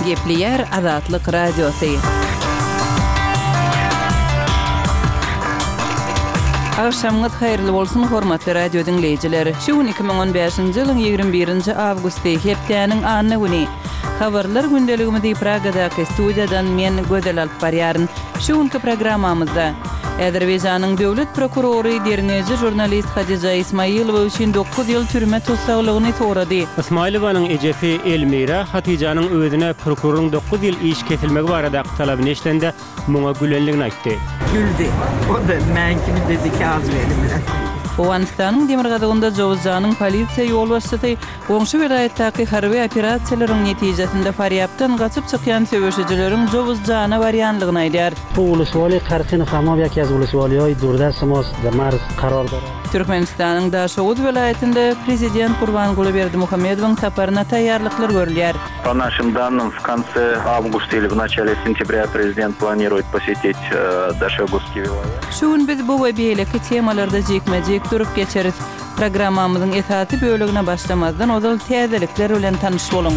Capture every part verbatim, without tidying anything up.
Gepleyer Azatlyk Radiosu. Akşamınız hayırlı bolsun hormatly radio dinleyijileri. Şu iki bin on beşinji ýylyň ýigirme birinji awgusty hepdeniň anyny güni. Habarlar gündeligimizi Pragadaky studiýadan men gödel alyp barýaryn. Şu günki programmamyzda Azerbaýjanyň döwlet prokurory derneji jurnalist Hadiza Ismayilova üçin dokuz ýyl türme tutsaglygyny sorady. Ismailowanyň ejefi Elmira Hatijanyň özüne prokuroryň dokuz ýyl iş kesilmegi barada talabyny eşitende muňa gülenligini aýtdy. Güldü. O da menkimi dedi ki az verimler. Owganistanyň Demirgazagynda Jowuzjanyň polisiýa ýol başçysy goňşy vilayetdäki harby operasiýalaryň netijesinde Faryapdan gaçyp çykýan söwüşçileriň Jowuzjana barýanlygyny aýdýar. Bu uluswaly Qarqyn Hamam ýa-ki uluswaly durda Samos Damar karar berdi. Türkmenistanyň Daşowuz vilayetinde prezident Gurbanguly Berdimuhammedowyň saparyna taýýarlyklar görülýär. По нашим данным, в конце августа или в начале сентября президент планирует посетить э, Дашогузский vilayet. Şuň biz bu we beýleki temalarda jekmejek durup geçeriz. Programmamyzyň esasy bölügine başlamazdan ozal täzelikler bilen tanyş boluň.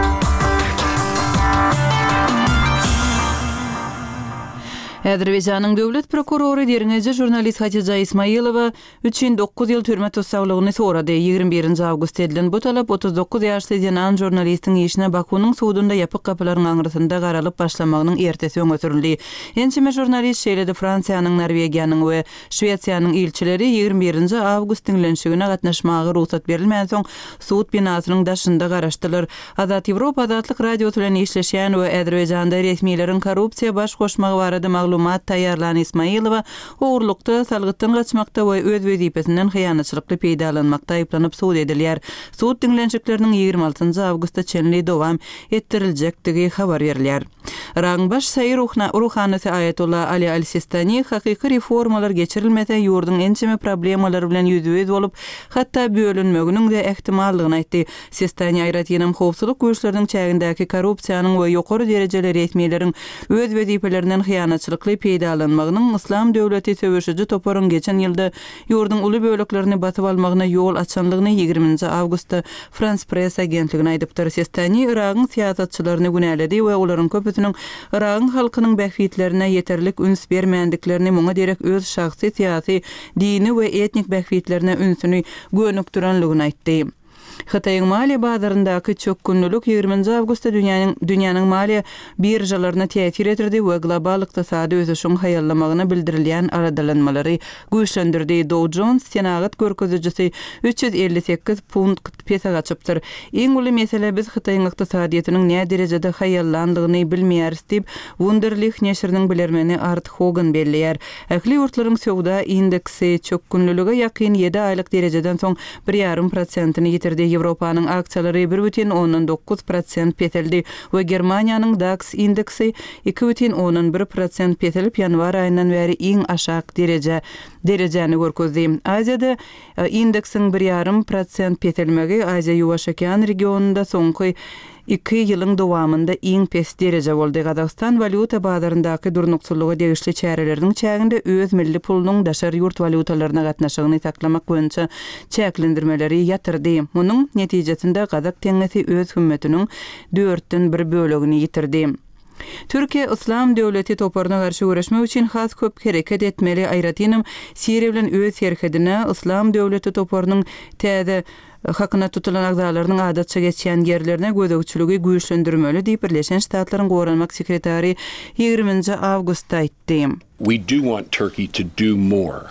Azerbaýjanyň döwlet prokurory derneji jurnalist Hadiza Ismayilova üçin dokuz ýyl türme tutsaglygyny sorady. ýigirme birinji awgust edilen bu talap otuz dokuz ýaşly ýanan jurnalistiň işine Bakunyň sudunda ýapyk kapylaryň aňyrtynda garalyp başlamagynyň ertesi öňe Ençime jurnalist şeýledi Fransiýanyň, Norwegiýanyň we Şwetsiýanyň ilçileri ýigirme birinji awgust dinlenşigine gatnaşmagy ruhsat berilmän soň sud binasynyň daşynda garaşdylar. Azat Ýewropa Azatlyk Radiosu bilen işleşýän we Azerbaýjanda resmiýetiň korrupsiýa baş goşmagy barada maglumat taýýarlan Ismailova ogurlukda, salgytdan gaçmakda we öz wezipesinden hyýanatçylykly peýdalanmakda aýplanyp sud edilýär. Sud dinlenşikleriniň ýigirme altynjy awgustda çenli dowam ettiriljekdigi habar berilýär. Raňbaş Saýy ruhanysy Ayatullah Ali Al-Sistani hakyky reformalar geçirilmese ýurdun ençeme problemalary bilen ýüzüýüz bolup, hatda bölünmeginiň de ehtimallygyny aýtdy. Sistani aýratynam howpsuzlyk güýçleriniň çägindäki korrupsiýanyň we ýokary derejeli resmiýetleriň öz wezipelerinden hyýanatçylykly peýdalanmagynyň Islam döwleti söwüşçi toparyň geçen ýylda ýurdun uly böleklerini batyp almagyna ýol açanlygyny ýigirminji awgustda France Press agentligine aýdypdyr. Sistani Iragyň siýasatçylaryny günäledi we olaryň köpüsiniň Iragyň halkynyň bähfitlerine ýeterlik üns bermändiglerini muňa derek öz şahsy siýasy, dini we etnik bähfitlerine ünsüni gönükdirenligini aýtdy. Xitayň maliýe bazaryndaky çökkünlülük ýigirminji awgustda dünýäniň dünýäniň maliýe birjalaryna täsir etirdi we global ykdysady ösüşiň haýallamagyny bildirilýän aradalanmalary güýçlendirdi. Dow Jones senagat görkezijisi üç ýüz elli sekiz punkt pesa gaçypdyr. Iň uly mesele biz Xitayň ykdysadyýatynyň näme derejede haýallandygyny bilmeýäris diýip Wunderlich neşriniň bilermeni Art Hogan belliýär. Ähli ýurtlaryň sowda indeksi çökkünlülüge ýakyn ýedi aýlyk derejeden soň bir ýarym prosentyny ýitirdi. Ýewropanyň aksiýalary bir бүтүn onuň dokuz prosent peteldi we Germaniýanyň DAX indeksi iki бүтүn onuň bir prosent petelip ýanwar aýyndan bäri iň aşak dereje derejeni görkezdi. Aziýada indeksiň bir ýarym prosent petelmegi Aziýa ýuwaş okean regionunda soňky iki ýylyň dowamında iň pes dereje boldy. Gazakystan valyuta bazaryndaky durnukçylygy degişli çäreleriniň çäginde öz milli pulunyň daşary ýurt valyutalaryna gatnaşygyny saklamak boýunça çäklendirmeleri ýatyrdy. Munyň netijesinde Gazak teňesi öz hümmetiniň dörtden bir bölegini ýitirdi. Türkiýe Islam döwleti toparyna garşy görüşmek üçin has köp hereket etmeli. Aýratynam Siriýa bilen öz serhedine Islam döwleti toparynyň täze hakyna tutulan agzalarynyň adatça geçýän ýerlerine gözegçiligi güýçlendirmeli diýip Birleşen Ştatlaryň Goranmak sekretary ýigirminji awgustda aýtdy. We do want Turkey to do more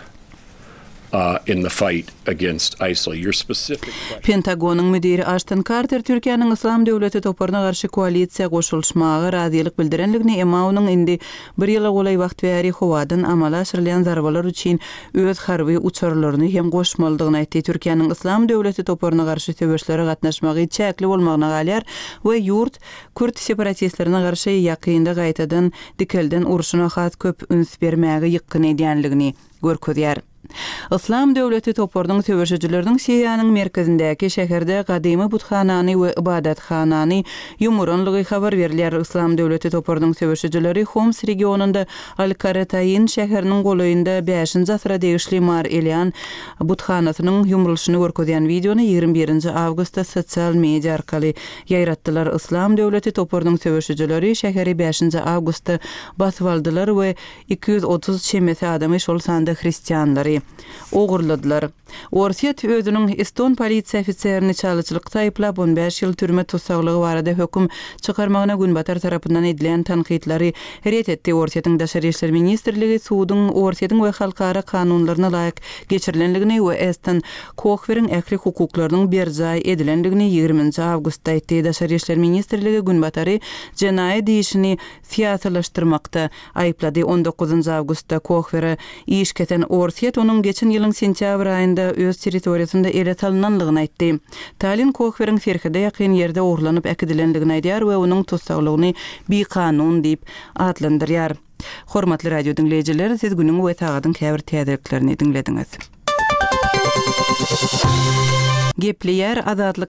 Uh, in the fight against I S I L. Your specific Pentagonyň müdiri Ashton Carter Türkiýanyň Islam döwleti toparyna garşy koalisiýa goşulmagy razylyk bildirenligini, emma onuň indi bir ýyla golay wagt bäri howadan amala aşyrylýan zarbalar üçin öz harby uçarlaryny hem goşmalydygyny aýtdy. Türkiýanyň Islam döwleti toparyna garşy söwüşlere gatnaşmagy çäkli bolmagyna galýar we ýurt Kürt separatistlerine garşy ýakynda gaýtadan dikelden uruşuna has köp üns bermäge ýykyn edýänligini görkezýär. İslam döwleti topordyň töweşejileriň Siriýanyň merkezindäki şäherde gadymy buthanany we ibadathanany ýumurunlygy habar berilýär. İslam döwleti topordyň töweşejileri Homs regionunda Al-Karatayn şäheriniň golayynda beşinji asra degişli mar elýän buthanasynyň ýumurulşyny görkezýän videony ýygrimi birinji awgustda sosial media arkaly ýaýratdylar. İslam döwleti topordyň töweşejileri şäheri beşinji awgustda basyp aldylar we iki yüz otuz çemesi adamy şol sanda hristiýanlary ogurladylar. Orsiýet özüniň Eston polisiýa ofitserini çalyçylykda aýplap on beş ýyl türme tutsaglygy barada hökm çykarmagyna Günbatar tarapyndan edilen tanqidleri ret etdi. Orsiýetiň daşary işler ministrligi suwdyň Orsiýetiň we halkara kanunlaryna laýyk geçirilenligini we Eston Kochweriň ähli hukuklarynyň berjay edilenligini ýygrimiňji awgustda aýtdy. Daşary işler ministrligi Günbatary jenaý diýişini fiýatlaşdyrmakda aýplady. on dokuzunji awgustda Kochweri iş keten Orsiýet onuň geçen ýylyň sentýabr aýynda öz territoriýasynda ele salynanlygyny aýtdy. Talin Kochweriň Ferhide ýakyn ýerde oglanyp äkidilenligini aýdýar we onuň tutsaglygyny bir kanun diýip adlandyrýar. Hormatly radio dinleýijiler, siz günüň we tagadyň käbir täzeliklerini dinlediňiz. Gepli ýer Azatlyk